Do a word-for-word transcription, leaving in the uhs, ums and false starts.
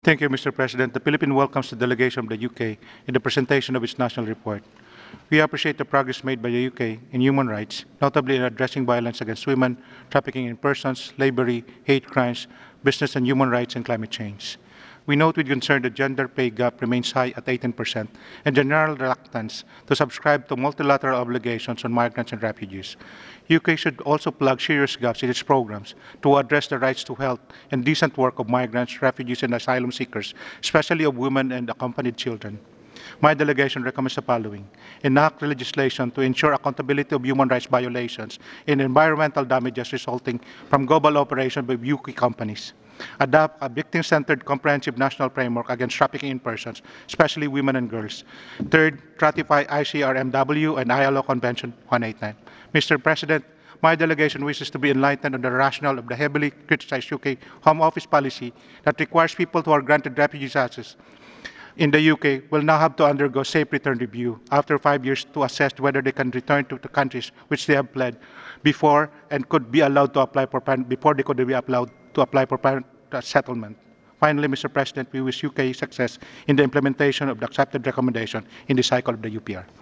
Thank you, Mister President. The Philippines welcomes the delegation of the U K in the presentation of its national report. We appreciate the progress made by the U K in human rights, notably in addressing violence against women, trafficking in persons, slavery, hate crimes, business and human rights, and climate change. We note with concern the gender pay gap remains high at eighteen percent and general reluctance to subscribe to multilateral obligations on migrants and refugees. U K should also plug serious gaps in its programs to address the rights to health and decent work of migrants, refugees, and asylum seekers, especially of women and accompanied children. My delegation recommends the following. Enact legislation to ensure accountability of human rights violations and environmental damages resulting from global operation by U K companies. Adopt a victim-centered comprehensive national framework against trafficking in persons, especially women and girls. Third, ratify I C R M W and I L O Convention one eighty-nine. Mister President, my delegation wishes to be enlightened on the rationale of the heavily criticized U K Home Office policy that requires people who are granted refugee status in the U K will now have to undergo safe return review after five years to assess whether they can return to the countries which they have fled before and could be allowed to apply for before they could be allowed to apply for parent settlement. Finally, Mister President, we wish U K success in the implementation of the accepted recommendation in the cycle of the U P R.